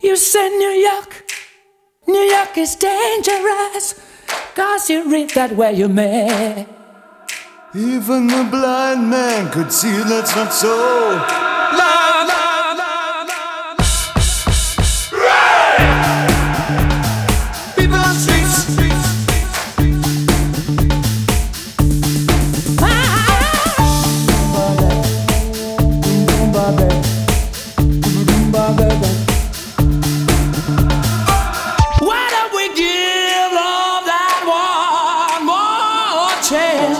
You said New York is dangerous, 'cause you read that where you may. Even the blind man could see that's not so. La la la la la. People on streets. Why don't we give love that one more chance?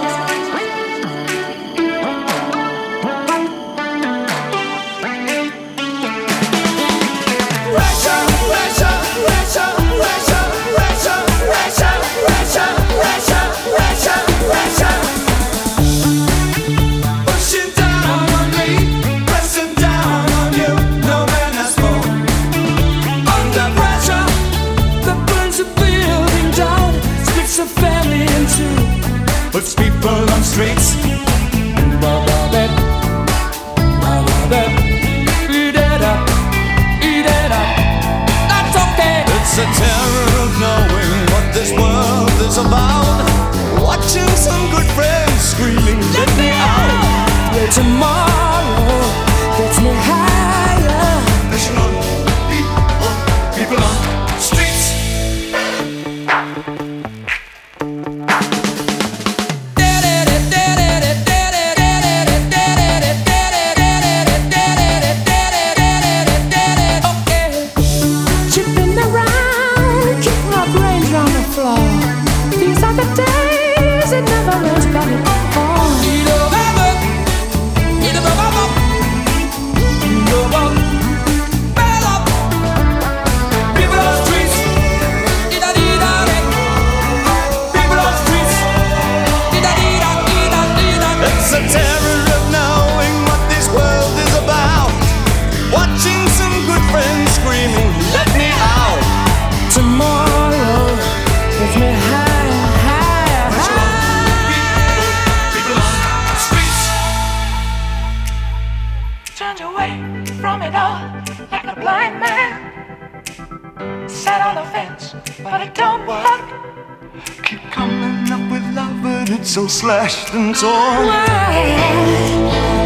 Puts people on streets. That's okay. It's a terror of knowing what this world is about. Watching some good friends screaming, let me out. Where tomorrow gets me higher. Listen on, people on streets. These are the days it never rains, but it falls. People on streets. People on streets. It's a terror of knowing what this world is about. Watching some good friends screaming, let me out. Tomorrow gets me higher, higher, higher. People on streets. Turned away from it all like a blind man. Sat on the fence, but it don't work. Keep coming up with love, but it's so slashed and torn. Why?